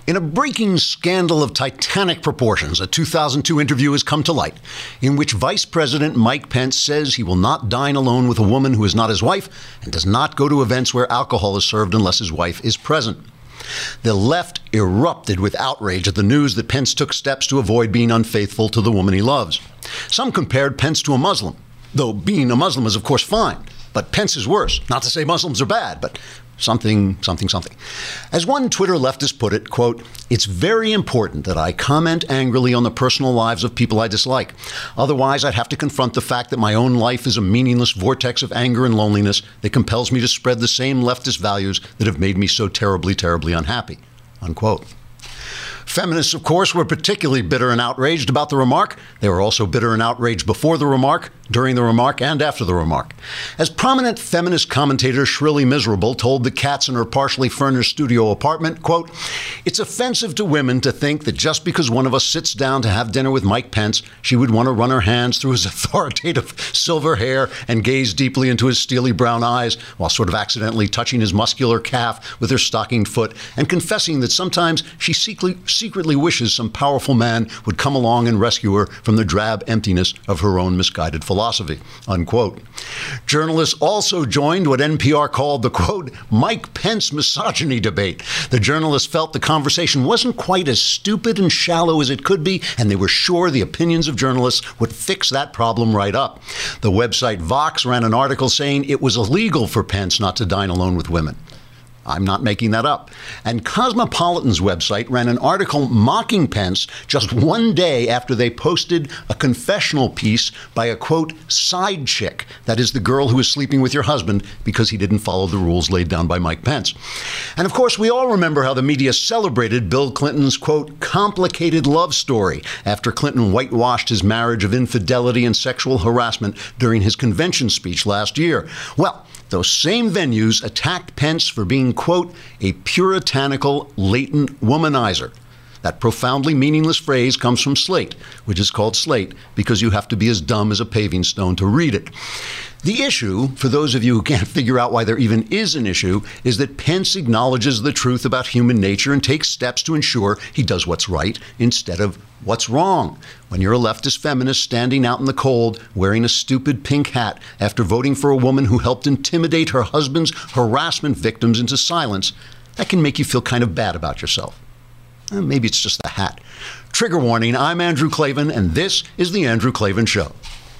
In a breaking scandal of titanic proportions, a 2002 interview has come to light in which Vice President Mike Pence says he will not dine alone with a woman who is not his wife and does not go to events where alcohol is served unless his wife is present. The left erupted with outrage at the news that Pence took steps to avoid being unfaithful to the woman he loves. Some compared Pence to a Muslim, though being a Muslim is of course fine, but Pence is worse. Not to say Muslims are bad, but something. As one Twitter leftist put it, quote, "It's very important that I comment angrily on the personal lives of people I dislike. Otherwise, I'd have to confront the fact that my own life is a meaningless vortex of anger and loneliness that compels me to spread the same leftist values that have made me so terribly, terribly unhappy," unquote. Feminists, of course, were particularly bitter and outraged about the remark. They were also bitter and outraged before the remark, during the remark, and after the remark. As prominent feminist commentator Shrilly Miserable told the Cats in her partially furnished studio apartment, quote, "It's offensive to women to think that just because one of us sits down to have dinner with Mike Pence, she would want to run her hands through his authoritative silver hair and gaze deeply into his steely brown eyes while sort of accidentally touching his muscular calf with her stockinged foot and confessing that sometimes she secretly wishes some powerful man would come along and rescue her from the drab emptiness of her own misguided philosophy," unquote. Journalists also joined what NPR called the, quote, "Mike Pence misogyny debate." The journalists felt the conversation wasn't quite as stupid and shallow as it could be, and they were sure the opinions of journalists would fix that problem right up. The website Vox ran an article saying it was illegal for Pence not to dine alone with women. I'm not making that up. And Cosmopolitan's website ran an article mocking Pence just one day after they posted a confessional piece by a, quote, "side chick," that is the girl who is sleeping with your husband because he didn't follow the rules laid down by Mike Pence. And of course, we all remember how the media celebrated Bill Clinton's, quote, "complicated love story" after Clinton whitewashed his marriage of infidelity and sexual harassment during his convention speech last year. Well, those same venues attacked Pence for being, quote, "a puritanical, latent womanizer." That profoundly meaningless phrase comes from Slate, which is called Slate because you have to be as dumb as a paving stone to read it. The issue, for those of you who can't figure out why there even is an issue, is that Pence acknowledges the truth about human nature and takes steps to ensure he does what's right instead of what's wrong. When you're a leftist feminist standing out in the cold, wearing a stupid pink hat after voting for a woman who helped intimidate her husband's harassment victims into silence, that can make you feel kind of bad about yourself. Maybe it's just the hat. Trigger warning, I'm Andrew Klavan, and this is The Andrew Klavan Show.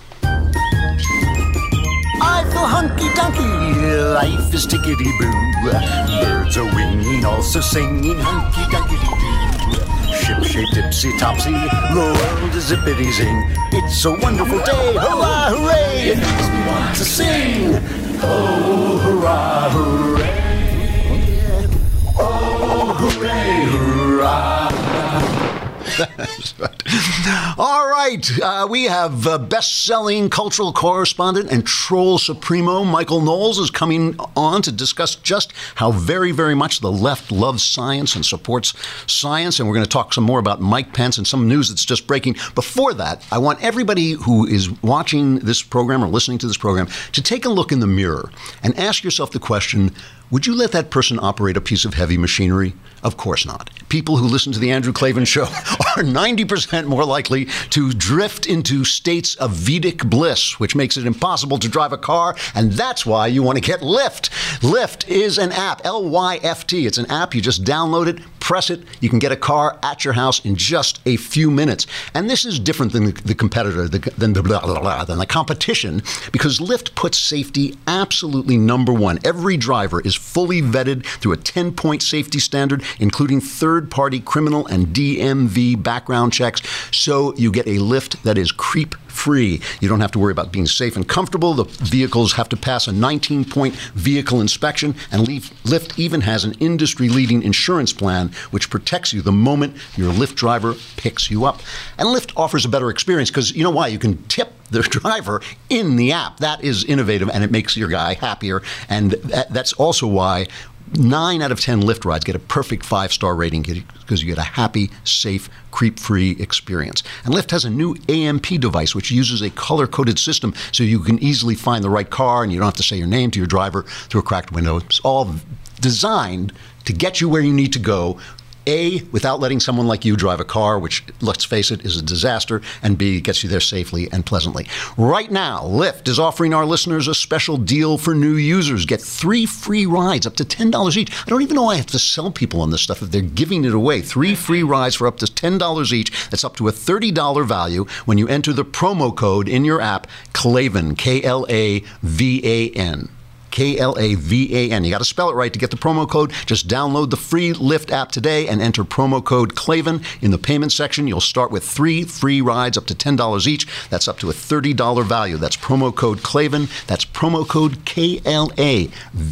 I feel hunky-dunky, life is tickety-boo. Birds are winging, also singing hunky-dunky-doo. Ship-shape, tipsy-topsy, the world is zippity-zing. It's a wonderful day, hurrah, hooray! It makes me want to sing. Oh, hurrah, hooray! Oh, hooray, hurrah! That's right. All right. We have best-selling cultural correspondent and troll supremo Michael Knowles is coming on to discuss just how very, very much the left loves science and supports science. And we're going to talk some more about Mike Pence and some news that's just breaking. Before that, I want everybody who is watching this program or listening to this program to take a look in the mirror and ask yourself the question, would you let that person operate a piece of heavy machinery? Of course not. People who listen to the Andrew Klavan Show are 90% more likely to drift into states of Vedic bliss, which makes it impossible to drive a car, and that's why you want to get Lyft. Lyft is an app, L-Y-F-T. It's an app. You just download it, press it. You can get a car at your house in just a few minutes. And this is different than the competitor, than the competition, because Lyft puts safety absolutely number one. Every driver is fully vetted through a 10-point safety standard, including third-party criminal and DMV background checks, so you get a Lyft that is creep-free. You don't have to worry about being safe and comfortable. The vehicles have to pass a 19-point vehicle inspection, and Lyft even has an industry-leading insurance plan which protects you the moment your Lyft driver picks you up. And Lyft offers a better experience because, you know why? You can tip the driver in the app. That is innovative, and it makes your guy happier. And that's also why 9 out of 10 Lyft rides get a perfect 5-star rating because you get a happy, safe, creep-free experience. And Lyft has a new AMP device which uses a color-coded system so you can easily find the right car and you don't have to say your name to your driver through a cracked window. It's all designed to get you where you need to go A, without letting someone like you drive a car, which, let's face it, is a disaster, and B, gets you there safely and pleasantly. Right now, Lyft is offering our listeners a special deal for new users. Get 3 free rides up to $10 each. I don't even know I have to sell people on this stuff if they're giving it away. 3 free rides for up to $10 each. That's up to a $30 value when you enter the promo code in your app, Klavan, Klavan. Klavan. You got to spell it right to get the promo code. Just download the free Lyft app today and enter promo code Klavan. In the payment section, you'll start with 3 free rides up to $10 each. That's up to a $30 value. That's promo code Klavan. That's promo code Klavan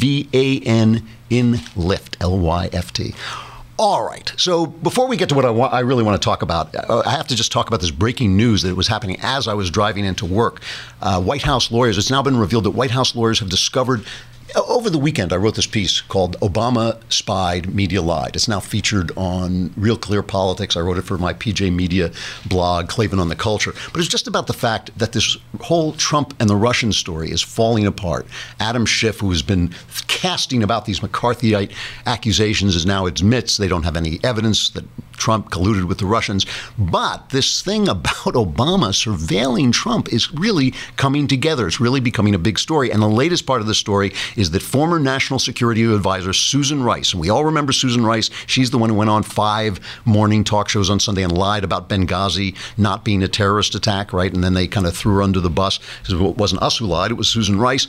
in Lyft, Lyft. All right. So before we get to what I really want to talk about, I have to just talk about this breaking news that was happening as I was driving into work. White House lawyers, it's now been revealed that White House lawyers have discovered. Over the weekend, I wrote this piece called Obama Spied, Media Lied. It's now featured on Real Clear Politics. I wrote it for my PJ Media blog, Klavan on the Culture. But it's just about the fact that this whole Trump and the Russian story is falling apart. Adam Schiff, who has been casting about these McCarthyite accusations, is now admits they don't have any evidence that Trump colluded with the Russians. But this thing about Obama surveilling Trump is really coming together. It's really becoming a big story. And the latest part of the story is that former National Security Advisor Susan Rice, and we all remember Susan Rice, she's the one who went on 5 morning talk shows on Sunday and lied about Benghazi not being a terrorist attack, right? And then they kind of threw her under the bus. It wasn't us who lied, it was Susan Rice.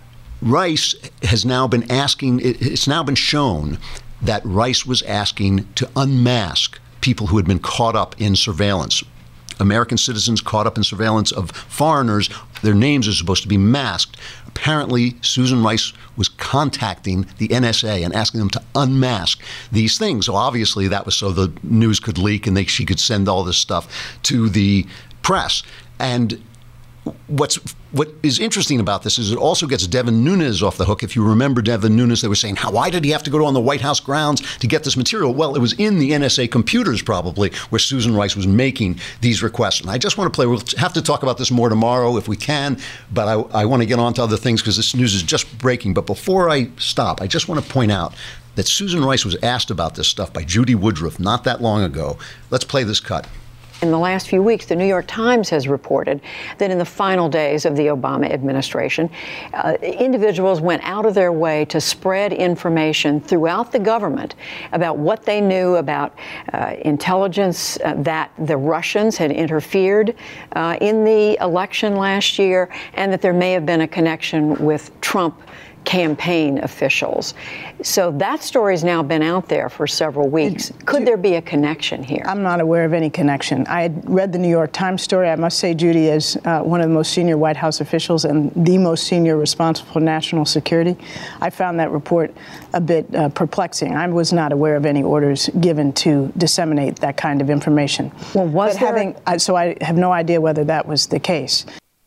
Rice has now been asking, it's now been shown that Rice was asking to unmask people who had been caught up in surveillance. American citizens caught up in surveillance of foreigners, their names are supposed to be masked. Apparently, Susan Rice was contacting the NSA and asking them to unmask these things. So obviously that was so the news could leak and she could send all this stuff to the press. And what is interesting about this is it also gets Devin Nunes off the hook. If you remember Devin Nunes, they were saying, why did he have to go on the White House grounds to get this material? Well, it was in the NSA computers probably where Susan Rice was making these requests. And I just want to we'll have to talk about this more tomorrow if we can, but I want to get on to other things because this news is just breaking. But before I stop, I just want to point out that Susan Rice was asked about this stuff by Judy Woodruff not that long ago. Let's play this cut. In the last few weeks, the New York Times has reported that in the final days of the Obama administration, individuals went out of their way to spread information throughout the government about what they knew about intelligence, that the Russians had interfered in the election last year, and that there may have been a connection with Trump campaign officials. So that story's now been out there for several weeks. Could there be a connection here? I'm not aware of any connection. I had read the New York Times story. I must say, Judy, as one of the most senior White House officials and the most senior responsible for national security, I found that report a bit perplexing. I was not aware of any orders given to disseminate that kind of information. Well, so I have no idea whether that was the case.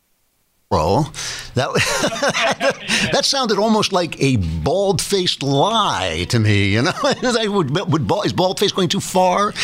Well, that sounded almost like a bald-faced lie to me. You know, is bald-faced going too far?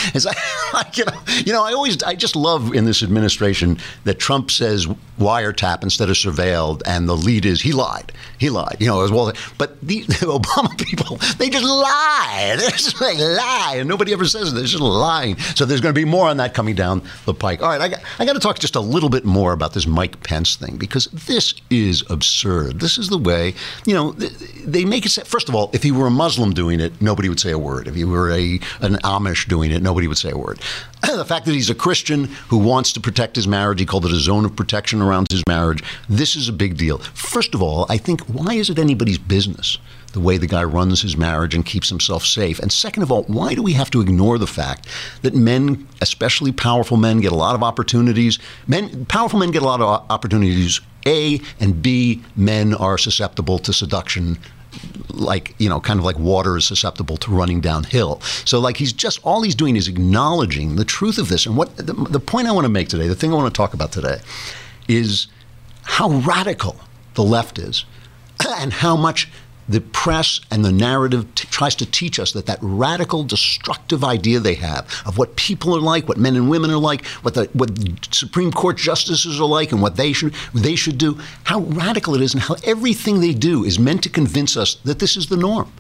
I just love in this administration that Trump says wiretap instead of surveilled, and the lead is he lied. You know, as well. But the Obama people, they just lie. They just lie, and nobody ever says it. They're just lying. So there's going to be more on that coming down the pike. All right, I got to talk just a little bit more about this Mike Pence thing because this is absurd. This is the way, you know, they make it. First of all, if he were a Muslim doing it, nobody would say a word. If he were an Amish doing it, nobody would say a word. The fact that he's a Christian who wants to protect his marriage, he called it a zone of protection around his marriage. This is a big deal. First of all, I think, why is it anybody's business the way the guy runs his marriage and keeps himself safe? And second of all, why do we have to ignore the fact that men, especially powerful men, get a lot of opportunities? Powerful men get a lot of opportunities, A, and B, men are susceptible to seduction, like, you know, kind of like water is susceptible to running downhill. So like all he's doing is acknowledging the truth of this. And what the point I want to make today, the thing I want to talk about today, is how radical the left is and how much the press and the narrative tries to teach us that radical, destructive idea they have of what people are like, what men and women are like, what Supreme Court justices are like, and what they should do, how radical it is, and how everything they do is meant to convince us that this is the norm.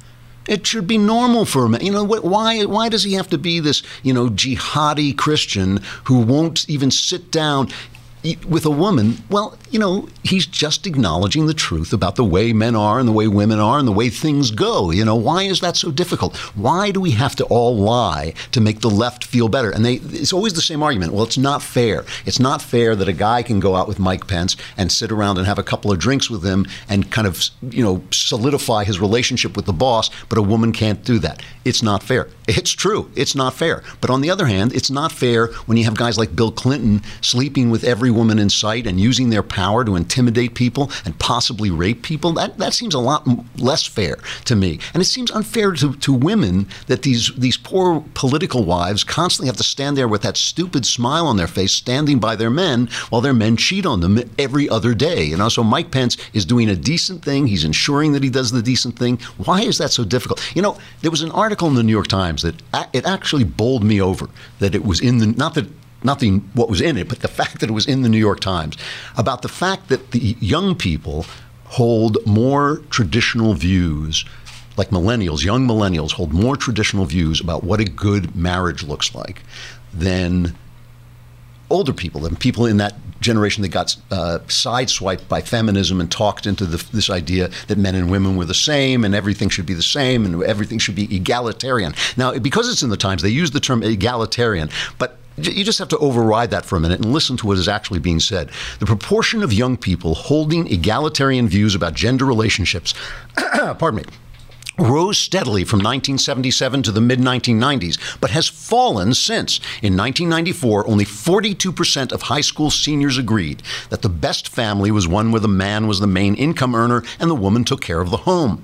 It should be normal for a man. Why does he have to be this, jihadi Christian who won't even sit down with a woman? Well, he's just acknowledging the truth about the way men are and the way women are and the way things go. Why is that so difficult? Why do we have to all lie to make the left feel better? And it's always the same argument. Well, it's not fair. It's not fair that a guy can go out with Mike Pence and sit around and have a couple of drinks with him and kind of, solidify his relationship with the boss, but a woman can't do that. It's not fair. It's true. It's not fair. But on the other hand, it's not fair when you have guys like Bill Clinton sleeping with every woman in sight and using their power to intimidate people and possibly rape people. That seems a lot less fair to me. And it seems unfair to women that these poor political wives constantly have to stand there with that stupid smile on their face, standing by their men while their men cheat on them every other day. So Mike Pence is doing a decent thing. He's ensuring that he does the decent thing. Why is that so difficult? There was an article in the New York Times that it actually bowled me over that it was in the, nothing what was in it, but the fact that it was in the New York Times, about the fact that the young people hold more traditional views, like young millennials hold more traditional views about what a good marriage looks like than older people, than people in that generation that got sideswiped by feminism and talked into this idea that men and women were the same and everything should be the same and everything should be egalitarian. Now, because it's in the Times, they use the term egalitarian, but you just have to override that for a minute and listen to what is actually being said. The proportion of young people holding egalitarian views about gender relationships, pardon me, rose steadily from 1977 to the mid-1990s, but has fallen since. In 1994, only 42% of high school seniors agreed that the best family was one where the man was the main income earner and the woman took care of the home.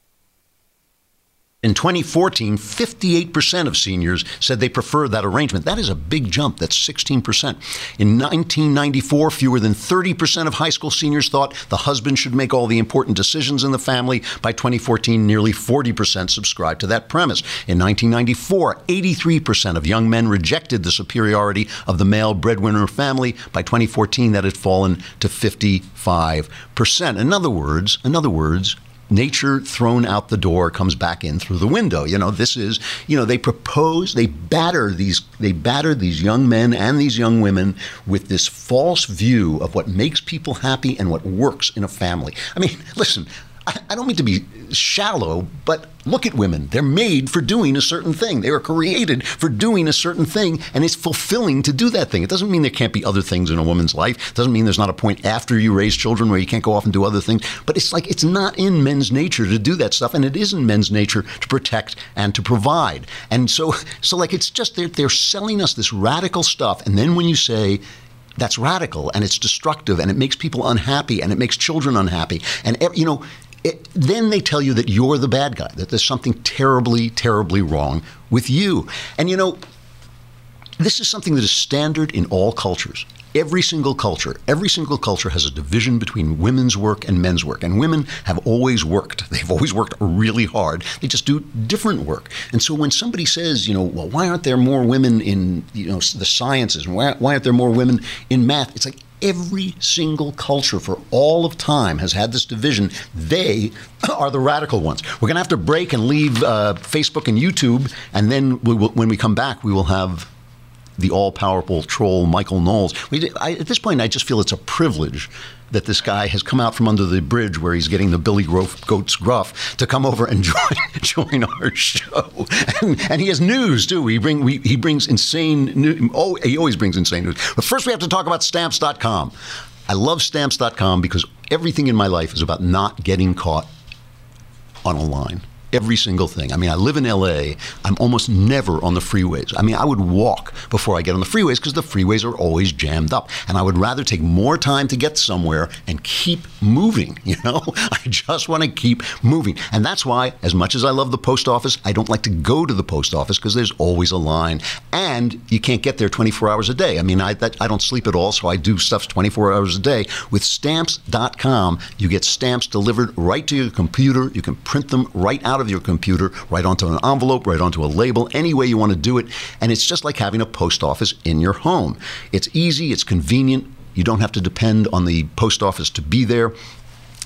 In 2014, 58% of seniors said they preferred that arrangement. That is a big jump. That's 16%. In 1994, fewer than 30% of high school seniors thought the husband should make all the important decisions in the family. By 2014, nearly 40% subscribed to that premise. In 1994, 83% of young men rejected the superiority of the male breadwinner family. By 2014, that had fallen to 55%. In other words, nature thrown out the door comes back in through the window. This is, they batter these young men and these young women with this false view of what makes people happy and what works in a family. I mean, listen, I don't mean to be shallow, but look at women. They're made for doing a certain thing. They were created for doing a certain thing, and it's fulfilling to do that thing. It doesn't mean there can't be other things in a woman's life. It doesn't mean there's not a point after you raise children where you can't go off and do other things. But it's like it's not in men's nature to do that stuff, and it is in men's nature to protect and to provide. And so like it's just they're selling us this radical stuff, and then when you say that's radical and it's destructive and it makes people unhappy and it makes children unhappy, and then they tell you that you're the bad guy, that there's something terribly, terribly wrong with you. And this is something that is standard in all cultures. Every single culture has a division between women's work and men's work. And women have always worked. They've always worked really hard. They just do different work. And so when somebody says, well, why aren't there more women in, the sciences? And why aren't there more women in math? It's like, every single culture for all of time has had this division. They are the radical ones. We're going to have to break and leave Facebook and YouTube, and then when we come back, we will have the all-powerful troll Michael Knowles. At this point, I just feel it's a privilege that this guy has come out from under the bridge where he's getting the Billy Goat's gruff to come over and join our show. And he has news, too. He brings insane news. Oh, he always brings insane news. But first we have to talk about Stamps.com. I love Stamps.com because everything in my life is about not getting caught on a line. Every single thing. I mean, I live in L.A. I'm almost never on the freeways. I mean, I would walk before I get on the freeways because the freeways are always jammed up. And I would rather take more time to get somewhere and keep moving, I just want to keep moving. And that's why, as much as I love the post office, I don't like to go to the post office because there's always a line. And you can't get there 24 hours a day. I mean, I don't sleep at all, so I do stuff 24 hours a day. With Stamps.com, you get stamps delivered right to your computer. You can print them right out of your computer, right onto an envelope, right onto a label, any way you want to do it. And it's just like having a post office in your home. It's easy, it's convenient. You don't have to depend on the post office to be there.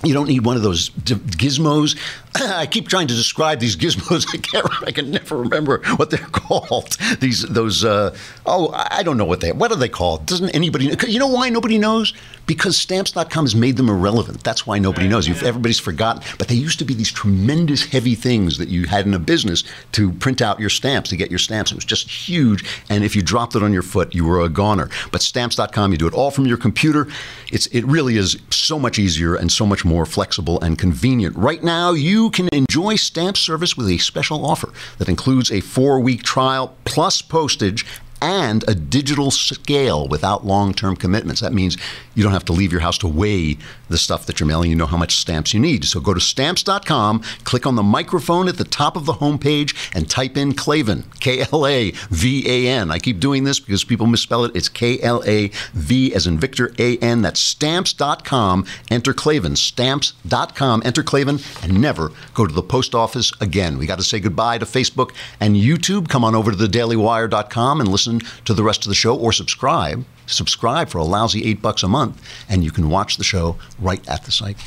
You don't need one of those gizmos. I keep trying to describe these gizmos. I can never remember what they're called. I don't know what are they called? Doesn't anybody know? You know why nobody knows? Because Stamps.com has made them irrelevant. That's why nobody knows. Everybody's forgotten. But they used to be these tremendous heavy things that you had in a business to print out your stamps, to get your stamps. It was just huge. And if you dropped it on your foot, you were a goner. But Stamps.com, you do it all from your computer. It really is so much easier and so much more flexible and convenient. Right now, you can enjoy stamp service with a special offer that includes a 4-week trial plus postage and a digital scale without long-term commitments. That means you don't have to leave your house to weigh the stuff that you're mailing. You know how much stamps you need. So go to Stamps.com, click on the microphone at the top of the homepage, and type in Klavan, K-L-A-V-A-N. I keep doing this because people misspell it. It's K-L-A-V as in Victor, A-N. That's Stamps.com. Enter Klavan. Stamps.com. Enter Klavan, and never go to the post office again. We got to say goodbye to Facebook and YouTube. Come on over to thedailywire.com and listen to the rest of the show, or subscribe for a lousy $8 a month, and you can watch the show right at the site.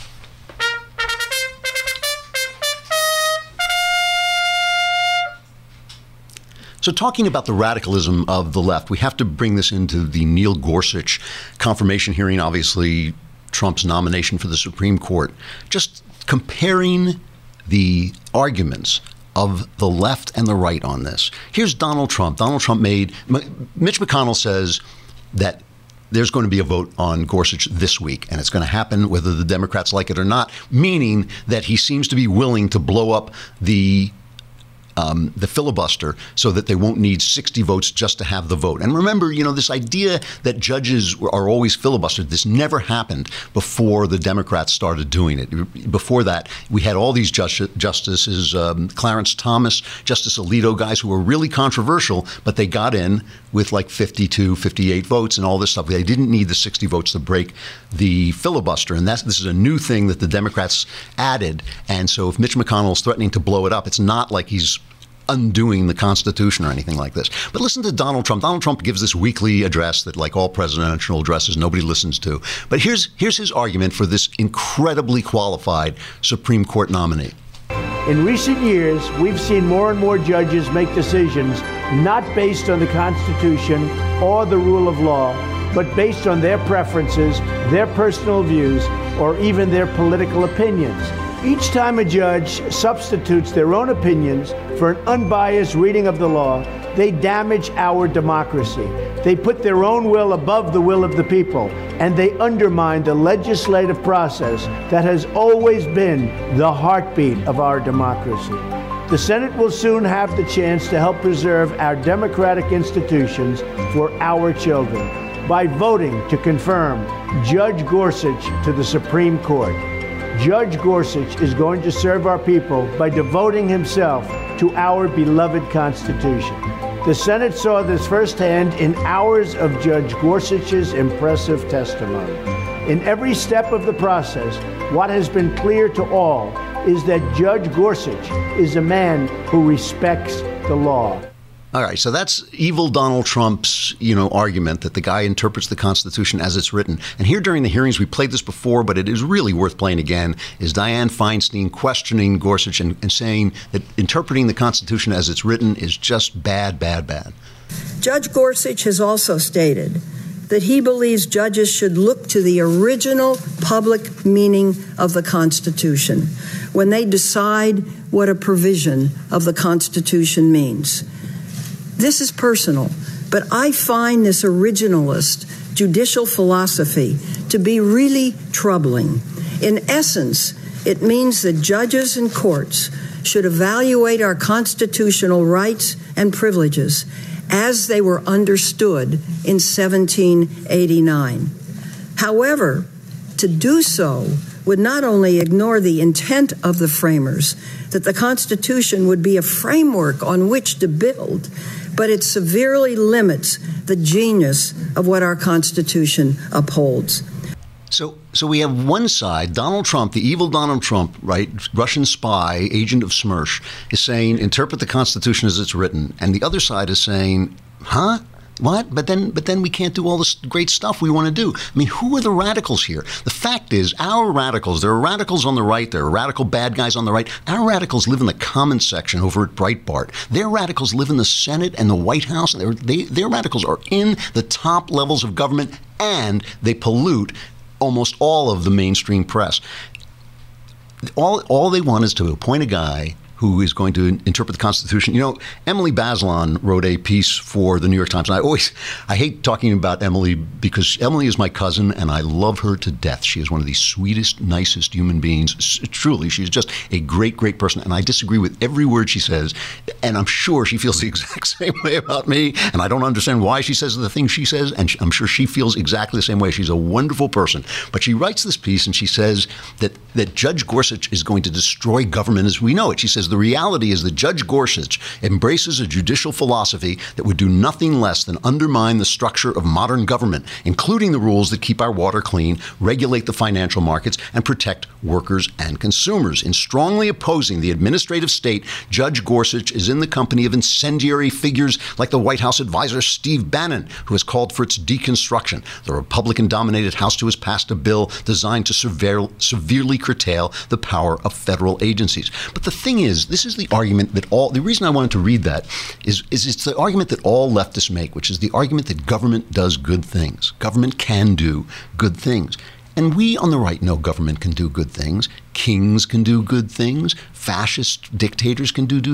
So talking about the radicalism of the left, we have to bring this into the Neil Gorsuch confirmation hearing, obviously Trump's nomination for the Supreme Court. Just comparing the arguments of the left and the right on this. Here's Donald Trump. Mitch McConnell says that there's going to be a vote on Gorsuch this week, and it's going to happen whether the Democrats like it or not, meaning that he seems to be willing to blow up the filibuster so that they won't need 60 votes just to have the vote. And remember, this idea that judges are always filibustered, this never happened before the Democrats started doing it. Before that, we had all these justices, Clarence Thomas, Justice Alito, guys who were really controversial, but they got in with like 52, 58 votes and all this stuff. They didn't need the 60 votes to break the filibuster. And this is a new thing that the Democrats added. And so if Mitch McConnell is threatening to blow it up, it's not like he's undoing the Constitution or anything like this. But listen to Donald Trump. Donald Trump gives this weekly address that, like all presidential addresses, nobody listens to. But here's his argument for this incredibly qualified Supreme Court nominee. In recent years, we've seen more and more judges make decisions not based on the Constitution or the rule of law, but based on their preferences, their personal views, or even their political opinions. Each time a judge substitutes their own opinions for an unbiased reading of the law, they damage our democracy. They put their own will above the will of the people, and they undermine the legislative process that has always been the heartbeat of our democracy. The Senate will soon have the chance to help preserve our democratic institutions for our children by voting to confirm Judge Gorsuch to the Supreme Court. Judge Gorsuch is going to serve our people by devoting himself to our beloved Constitution. The Senate saw this firsthand in hours of Judge Gorsuch's impressive testimony. In every step of the process, what has been clear to all is that Judge Gorsuch is a man who respects the law. All right, so that's evil Donald Trump's, argument that the guy interprets the Constitution as it's written. And here during the hearings, we played this before, but it is really worth playing again, is Dianne Feinstein questioning Gorsuch and saying that interpreting the Constitution as it's written is just bad, bad, bad. Judge Gorsuch has also stated that he believes judges should look to the original public meaning of the Constitution when they decide what a provision of the Constitution means. This is personal, but I find this originalist judicial philosophy to be really troubling. In essence, it means that judges and courts should evaluate our constitutional rights and privileges as they were understood in 1789. However, to do so would not only ignore the intent of the framers, that the Constitution would be a framework on which to build, but it severely limits the genius of what our Constitution upholds. So we have one side, Donald Trump, the evil Donald Trump, right, Russian spy, agent of SMERSH, is saying, interpret the Constitution as it's written. And the other side is saying, What? But then we can't do all this great stuff we want to do. I mean, who are the radicals here? The fact is, our radicals, there are radicals on the right, there are radical bad guys on the right. Our radicals live in the comments section over at Breitbart. Their radicals live in the Senate and the White House. Their radicals are in the top levels of government, and they pollute almost all of the mainstream press. All they want is to appoint a guy who is going to interpret the Constitution. You know, Emily Bazelon wrote a piece for the New York Times. And I hate talking about Emily because Emily is my cousin and I love her to death. She is one of the sweetest, nicest human beings. Truly, she's just a great, great person. And I disagree with every word she says. And I'm sure she feels the exact same way about me. And I don't understand why she says the things she says. And I'm sure she feels exactly the same way. She's a wonderful person. But she writes this piece and she says that Judge Gorsuch is going to destroy government as we know it. She says the reality is that Judge Gorsuch embraces a judicial philosophy that would do nothing less than undermine the structure of modern government, including the rules that keep our water clean, regulate the financial markets, and protect workers and consumers. In strongly opposing the administrative state, Judge Gorsuch is in the company of incendiary figures like the White House advisor Steve Bannon, who has called for its deconstruction. The Republican-dominated House has passed a bill designed to severely curtail the power of federal agencies. But the thing is, this is the argument that the reason I wanted to read that is it's the argument that all leftists make, which is the argument that government does good things. Government can do good things. And we on the right know government can do good things. Kings can do good things. Fascist dictators can do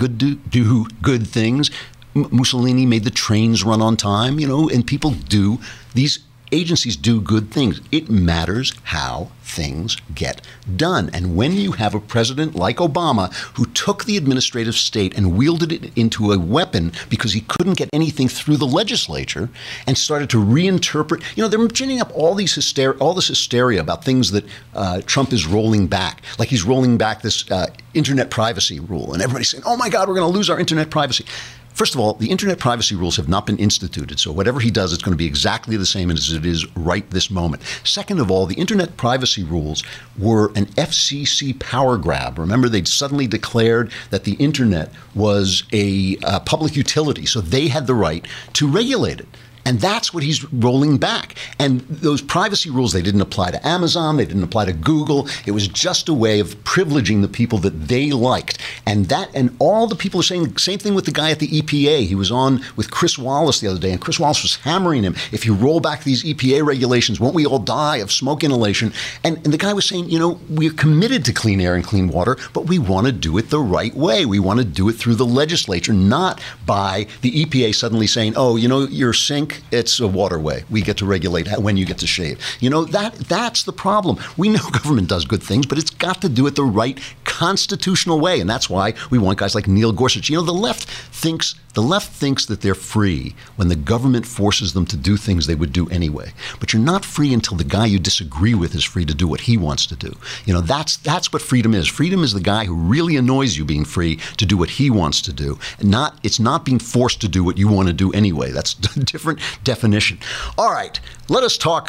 good things. Mussolini made the trains run on time, and people do. These agencies do good things. It matters how things get done. And when you have a president like Obama who took the administrative state and wielded it into a weapon because he couldn't get anything through the legislature and started to reinterpret, they're ginning up all this hysteria about things that Trump is rolling back. Like he's rolling back this internet privacy rule. And everybody's saying, oh my God, we're going to lose our internet privacy. First of all, the internet privacy rules have not been instituted, so whatever he does, it's going to be exactly the same as it is right this moment. Second of all, the internet privacy rules were an FCC power grab. Remember, they'd suddenly declared that the internet was a public utility, so they had the right to regulate it. And that's what he's rolling back. And those privacy rules, they didn't apply to Amazon. They didn't apply to Google. It was just a way of privileging the people that they liked. And all the people are saying, same thing with the guy at the EPA. He was on with Chris Wallace the other day, and Chris Wallace was hammering him. If you roll back these EPA regulations, won't we all die of smoke inhalation? And the guy was saying, we're committed to clean air and clean water, but we want to do it the right way. We want to do it through the legislature, not by the EPA suddenly saying, oh, your sink, it's a waterway. We get to regulate when you get to shave. That's the problem. We know government does good things, but it's got to do it the right constitutional way. And that's why we want guys like Neil Gorsuch. The left thinks that they're free when the government forces them to do things they would do anyway. But you're not free until the guy you disagree with is free to do what he wants to do. That's what freedom is. Freedom is the guy who really annoys you being free to do what he wants to do. It's not being forced to do what you want to do anyway. That's a different definition. All right, let us talk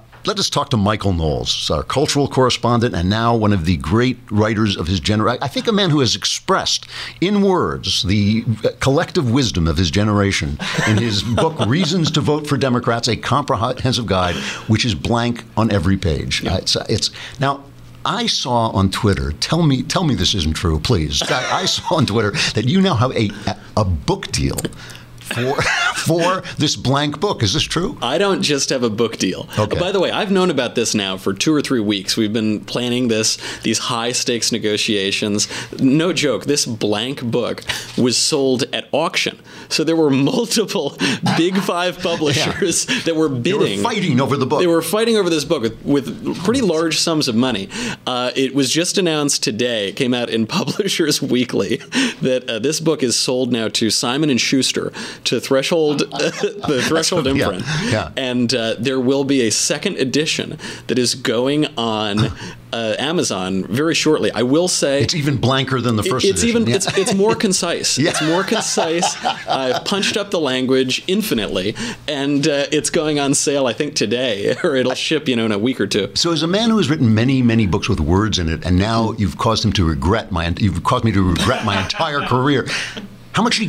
to Michael Knowles, our cultural correspondent and now one of the great writers of his generation. I think a man who has expressed in words the collective wisdom of his generation in his book, Reasons to Vote for Democrats, a comprehensive guide, which is blank on every page. Yeah. Now, I saw on Twitter, tell me this isn't true, please. I saw on Twitter that you now have a book deal for this blank book. Is this true? I don't just have a book deal. Okay. By the way, I've known about this now for 2 or 3 weeks. We've been planning these high-stakes negotiations. No joke, this blank book was sold at auction. So there were multiple Big Five publishers that were bidding. They were fighting over the book. They were fighting over this book with pretty large sums of money. It was just announced today, it came out in Publishers Weekly, that this book is sold now to Simon & Schuster, to Threshold, the Threshold imprint. Yeah. And there will be a second edition that is going on Amazon very shortly. I will say it's even blanker than the first edition. It's more concise. Yeah. It's more concise. I've punched up the language infinitely, and it's going on sale, I think, today, or it'll ship, in a week or two. So as a man who has written many, many books with words in it, and now you've caused me to regret my entire career. How much did he get?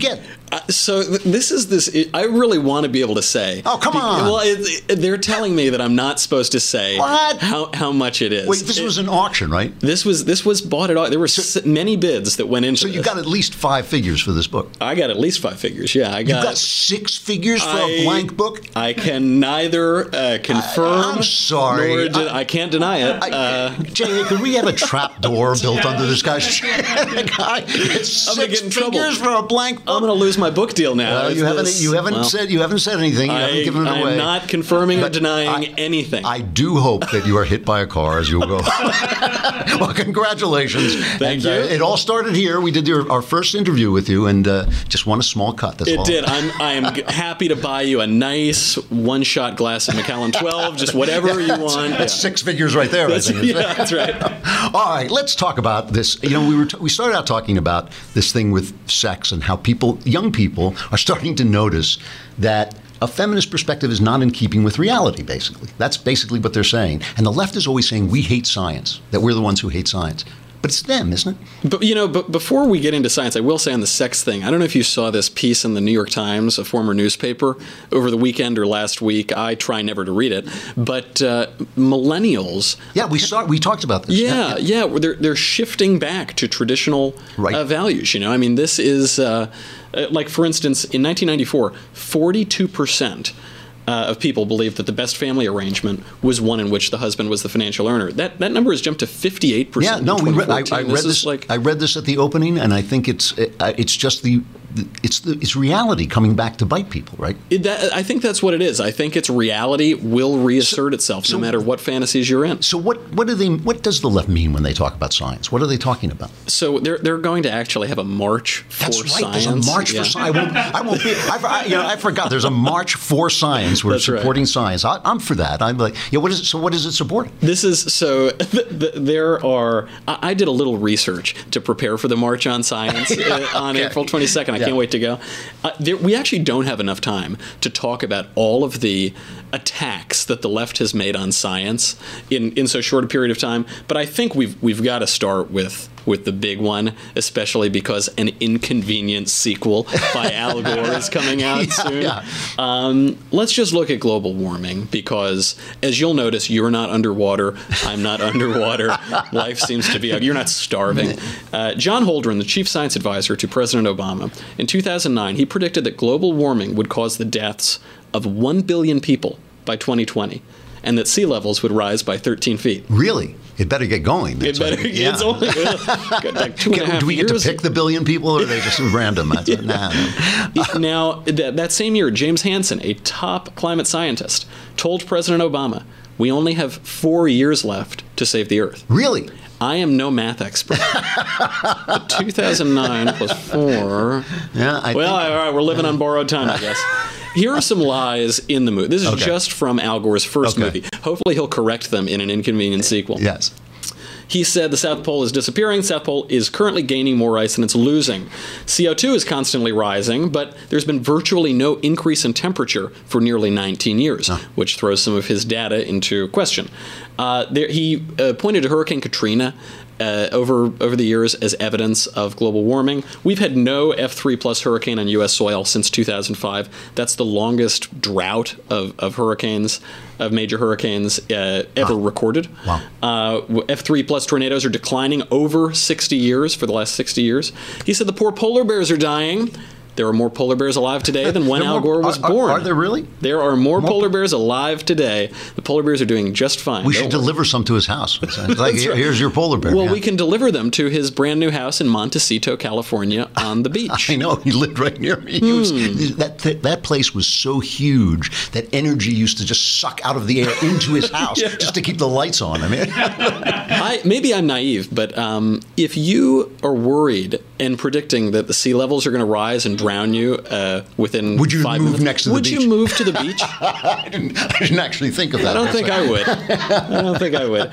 This is. I really want to be able to say. Oh, come on. Well, they're telling me that I'm not supposed to say what? how much it is. Wait, this was an auction, right? This was bought at all. There were many bids that went into. So you got at least 5 figures for this book. I got at least 5 figures. Yeah, You got 6 figures for a blank book. I can neither confirm. I'm sorry. Nor I can't deny it. Jay, could we have a trap door built under this guy's chair? Guy gets I'm gonna 6 get in trouble. figures for a blank book. I'm going to lose my book deal now. You haven't said anything. You haven't given it away. I'm not confirming or denying anything. I do hope that you are hit by a car as you go. Well, congratulations. Thank you. It all started here. We did our first interview with you, and just won a small cut. That's all. It did. I am happy to buy you a nice one-shot glass of Macallan 12, just whatever you want. That's 6 figures right there. I think. Yeah, that's right. All right, let's talk about this. We started out talking about this thing with sex and how young people are starting to notice that a feminist perspective is not in keeping with reality, basically. That's basically what they're saying. And the left is always saying we hate science, that we're the ones who hate science. But it's them, isn't it? But before we get into science, I will say on the sex thing, I don't know if you saw this piece in the New York Times, a former newspaper, over the weekend or last week. I try never to read it. But millennials... Yeah, we talked about this. Yeah. They're shifting back to traditional values. I mean, this is... like, for instance, in 1994, 42% of people believed that the best family arrangement was one in which the husband was the financial earner. That number has jumped to 58%. Yeah, no, I read this at the opening, and I think it's just it's reality coming back to bite people, right? I think that's what it is. I think it's reality will reassert itself no matter what fantasies you're in. So what does the left mean when they talk about science? What are they talking about? So they're going to actually have a march for science. There's a march for science. I won't be. I forgot. There's a march for science. We're supporting science. I'm for that. I'm like, what is it? So what is it supporting? This is so. There are. I did a little research to prepare for the March on Science on April 22nd. I can't wait to go. We actually don't have enough time to talk about all of the attacks that the left has made on science in so short a period of time. But I think we've got to start with the big one, especially because an inconvenient sequel by Al Gore is coming out soon. Yeah. Let's just look at global warming, because as you'll notice, you're not underwater. I'm not underwater. Life seems to be... You're not starving. John Holdren, the chief science advisor to President Obama, in 2009, he predicted that global warming would cause the deaths of 1 billion people by 2020, and that sea levels would rise by 13 feet. Really? It better get going. It's only like 2.5 years. Do we get to pick the billion people, or are they just random? Now, that same year, James Hansen, a top climate scientist, told President Obama, we only have 4 years left to save the Earth. Really? I am no math expert. But 2009 plus 4. Yeah, all right, we're living on borrowed time, I guess. Here are some lies in the movie. This is just from Al Gore's first movie. Hopefully he'll correct them in an inconvenient sequel. Yes. He said the South Pole is disappearing. South Pole is currently gaining more ice than it's losing. CO2 is constantly rising, but there's been virtually no increase in temperature for nearly 19 years, which throws some of his data into question. He pointed to Hurricane Katrina over the years as evidence of global warming. We've had no F3 plus hurricane on U.S. soil since 2005. That's the longest drought of hurricanes, of major hurricanes ever recorded. Wow. F3 plus tornadoes are declining over 60 years for the last 60 years. He said the poor polar bears are dying. There are more polar bears alive today than when Al Gore was born. Are there really? There are more polar bears alive today. The polar bears are doing just fine. We should deliver some to his house. Like, here's your polar bear. Well, we can deliver them to his brand new house in Montecito, California, on the beach. I know. He lived right near me. That place was so huge that energy used to just suck out of the air into his house just to keep the lights on. I mean, maybe I'm naive, but if you are worried and predicting that the sea levels are going to rise and drown you within 5 minutes. Would you move next to the beach? Would you move to the beach? I didn't actually think of that. I don't think I would.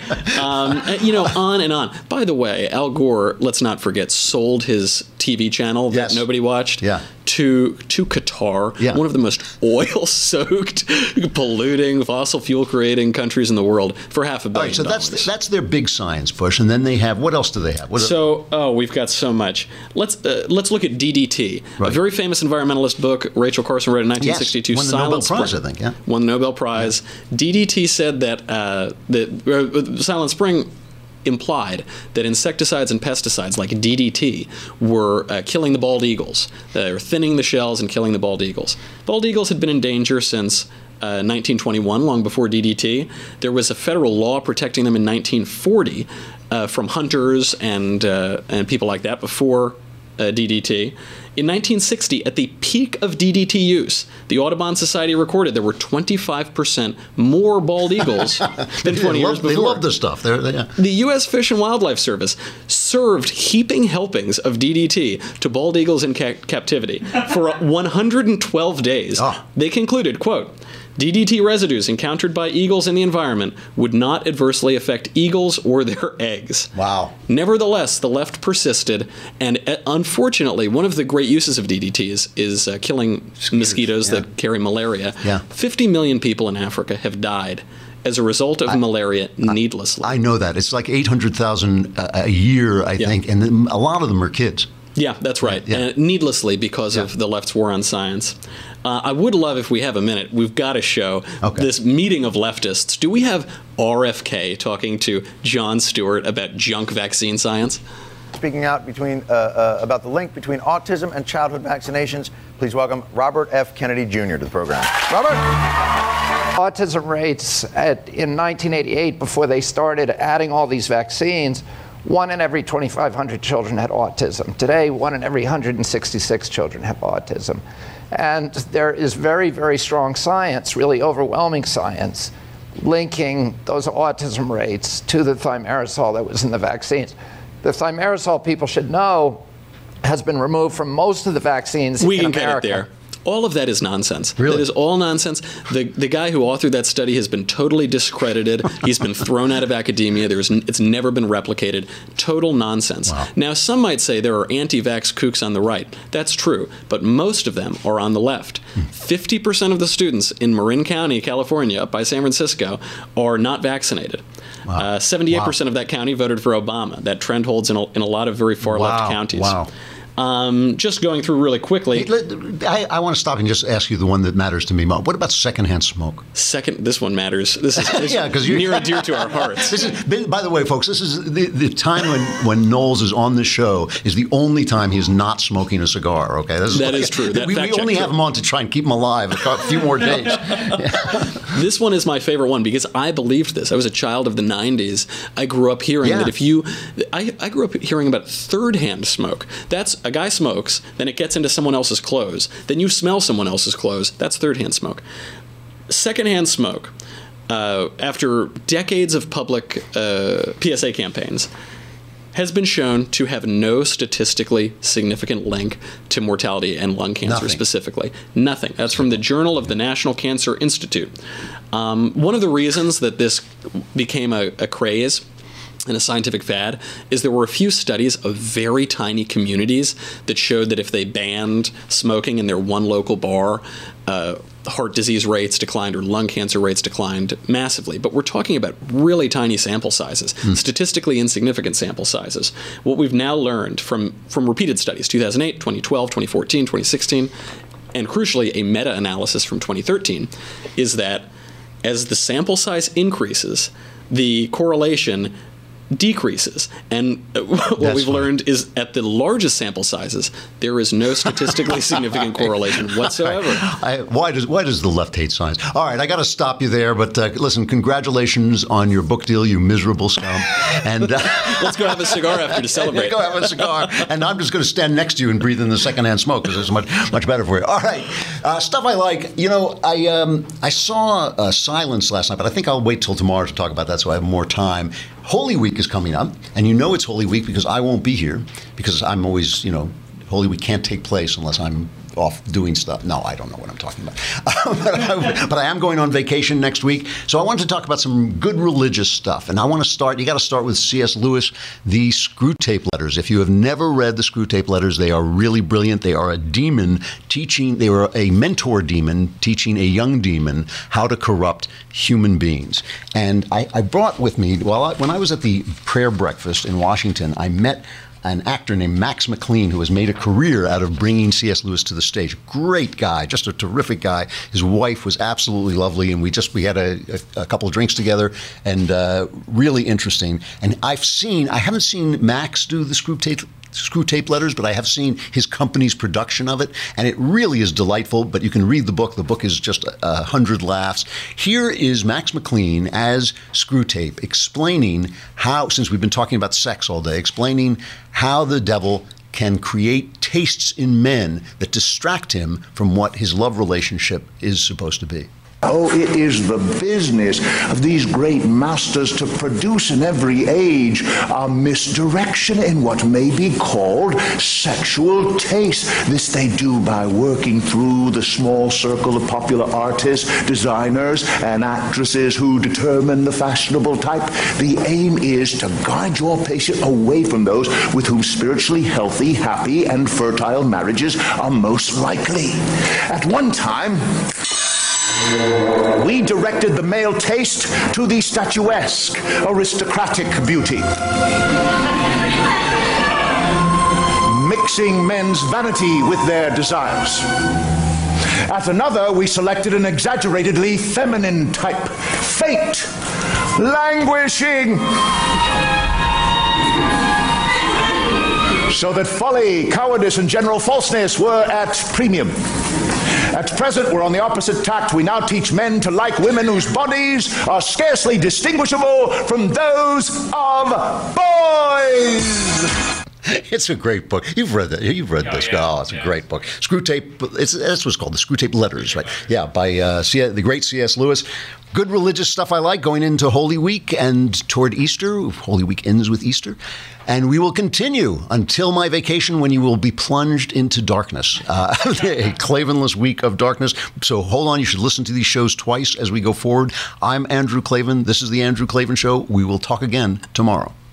On and on. By the way, Al Gore, let's not forget, sold his TV channel that nobody watched to Qatar, one of the most oil-soaked, polluting, fossil fuel-creating countries in the world, for $500 million. So that's their big science push, and then they have, what else do they have? We've got so much. Let's look at DDT, a very famous environmentalist book Rachel Carson wrote in 1962. Yes, won the Nobel Prize, I think. Won the Nobel Prize. DDT said that Silent Spring implied that insecticides and pesticides like DDT were killing the bald eagles. They were thinning the shells and killing the bald eagles. Bald eagles had been in danger since 1921, long before DDT. There was a federal law protecting them in 1940 from hunters and people like that before DDT. In 1960, at the peak of DDT use, the Audubon Society recorded there were 25% more bald eagles than 20 years before. They love this stuff. The U.S. Fish and Wildlife Service served heaping helpings of DDT to bald eagles in captivity for 112 days. They concluded, quote, DDT residues encountered by eagles in the environment would not adversely affect eagles or their eggs. Wow. Nevertheless, the left persisted, and unfortunately, one of the great uses of DDT is killing mosquitoes that carry malaria. 50 million people in Africa have died as a result of malaria needlessly. I know that. It's like 800,000 a year, I think, and a lot of them are kids. Yeah, that's right. Needlessly because of the left's war on science. I would love, if we have a minute, we've got to show this meeting of leftists. Do we have RFK talking to Jon Stewart about junk vaccine science? Speaking out about the link between autism and childhood vaccinations, please welcome Robert F. Kennedy Jr. to the program. Robert? Autism rates in 1988, before they started adding all these vaccines, 1 in every 2,500 children had autism. Today, 1 in every 166 children have autism. And there is very, very strong science, really overwhelming science, linking those autism rates to the thimerosal that was in the vaccines. The thimerosal, people should know, has been removed from most of the vaccines in America. We can get it there. All of that is nonsense. Really? That is all nonsense. The guy who authored that study has been totally discredited. He's been thrown out of academia. It's never been replicated. Total nonsense. Wow. Now, some might say there are anti-vax kooks on the right. That's true, but most of them are on the left. 50% of the students in Marin County, California, up by San Francisco, are not vaccinated. Wow. 78% of that county voted for Obama. That trend holds in a lot of very far left counties. Wow. Just going through really quickly. I want to stop and just ask you the one that matters to me. What about secondhand smoke? This one matters. This is near and dear to our hearts. By the way, folks, this is the time when Knowles is on the show is the only time he's not smoking a cigar. Okay, that is true. We only have him on to try and keep him alive a few more days. This one is my favorite one because I believed this. I was a child of the 90s. I grew up hearing that I grew up hearing about third-hand smoke. That's a guy smokes, then it gets into someone else's clothes, then you smell someone else's clothes. That's third-hand smoke. Second-hand smoke, after decades of public PSA campaigns, has been shown to have no statistically significant link to mortality and lung cancer specifically. Nothing. That's from the Journal of the National Cancer Institute. One of the reasons that this became a craze and a scientific fad is there were a few studies of very tiny communities that showed that if they banned smoking in their one local bar, heart disease rates declined or lung cancer rates declined massively. But we're talking about really tiny sample sizes, statistically insignificant sample sizes. What we've now learned from repeated studies, 2008, 2012, 2014, 2016, and crucially a meta-analysis from 2013, is that as the sample size increases, the correlation decreases. And what we've learned is at the largest sample sizes, there is no statistically significant correlation whatsoever. Why does the left hate science? All right, I got to stop you there, but listen, congratulations on your book deal, you miserable scum. And let's go have a cigar after to celebrate. Go have a cigar, and I'm just going to stand next to you and breathe in the secondhand smoke because it's much better for you. All right, stuff I like. You know, I saw Silence last night, but I think I'll wait till tomorrow to talk about that so I have more time. Holy Week is coming up, and you know it's Holy Week because I won't be here because I'm always, Holy Week can't take place unless I'm off doing stuff. No, I don't know what I'm talking about. But I am going on vacation next week. So I wanted to talk about some good religious stuff. And I want to start, you got to start with C.S. Lewis, the Screwtape Letters. If you have never read the Screwtape Letters, they are really brilliant. They are a demon teaching, they were a mentor demon teaching a young demon how to corrupt human beings. And I brought with me, when I was at the prayer breakfast in Washington, I met an actor named Max McLean, who has made a career out of bringing C.S. Lewis to the stage. Great guy, just a terrific guy. His wife was absolutely lovely, and we had a couple of drinks together, and really interesting. And I haven't seen Max do the Screwtape Letters, but I have seen his company's production of it, and it really is delightful. But you can read the book. The book is just 100 laughs. Here is Max McLean as Screwtape explaining how, since we've been talking about sex all day, explaining how the devil can create tastes in men that distract him from what his love relationship is supposed to be. Oh, it is the business of these great masters to produce in every age a misdirection in what may be called sexual taste. This they do by working through the small circle of popular artists, designers, and actresses who determine the fashionable type. The aim is to guide your patient away from those with whom spiritually healthy, happy, and fertile marriages are most likely. At one time, we directed the male taste to the statuesque, aristocratic beauty, mixing men's vanity with their desires. At another, we selected an exaggeratedly feminine type, faint, languishing, so that folly, cowardice, and general falseness were at premium. At present, we're on the opposite tack. We now teach men to like women whose bodies are scarcely distinguishable from those of boys. It's a great book. You've read that. You've read this. Yeah. Oh, it's a great book. Screwtape. That's what's called the Screwtape Letters, right? Yeah, by the great C.S. Lewis. Good religious stuff I like going into Holy Week and toward Easter. Holy Week ends with Easter. And we will continue until my vacation, when you will be plunged into darkness, a Klavanless week of darkness. So hold on. You should listen to these shows twice as we go forward. I'm Andrew Klavan. This is The Andrew Klavan Show. We will talk again tomorrow.